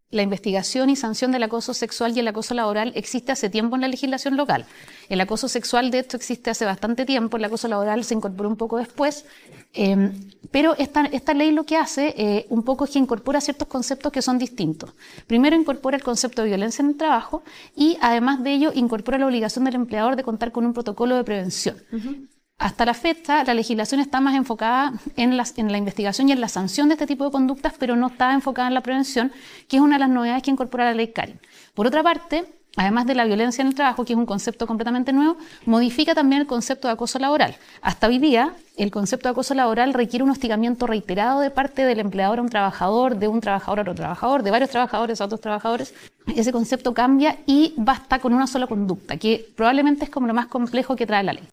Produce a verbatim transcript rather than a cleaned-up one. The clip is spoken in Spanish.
la investigación y sanción del acoso sexual y el acoso laboral existe hace tiempo en la legislación local. El acoso sexual, de hecho, existe hace bastante tiempo, el acoso laboral se incorporó un poco después, eh, pero esta, esta ley lo que hace eh, un poco es que incorpora ciertos conceptos que son distintos. Primero incorpora el concepto de violencia en el trabajo y además de ello incorpora la obligación del empleador de contar con un protocolo de prevención. Uh-huh. Hasta la fecha, la legislación está más enfocada en la, en la investigación y en la sanción de este tipo de conductas, pero no está enfocada en la prevención, que es una de las novedades que incorpora la ley Karen. Por otra parte, además de la violencia en el trabajo, que es un concepto completamente nuevo, modifica también el concepto de acoso laboral. Hasta hoy día, el concepto de acoso laboral requiere un hostigamiento reiterado de parte del empleador a un trabajador, de un trabajador a otro trabajador, de varios trabajadores a otros trabajadores. Ese concepto cambia y basta con una sola conducta, que probablemente es como lo más complejo que trae la ley.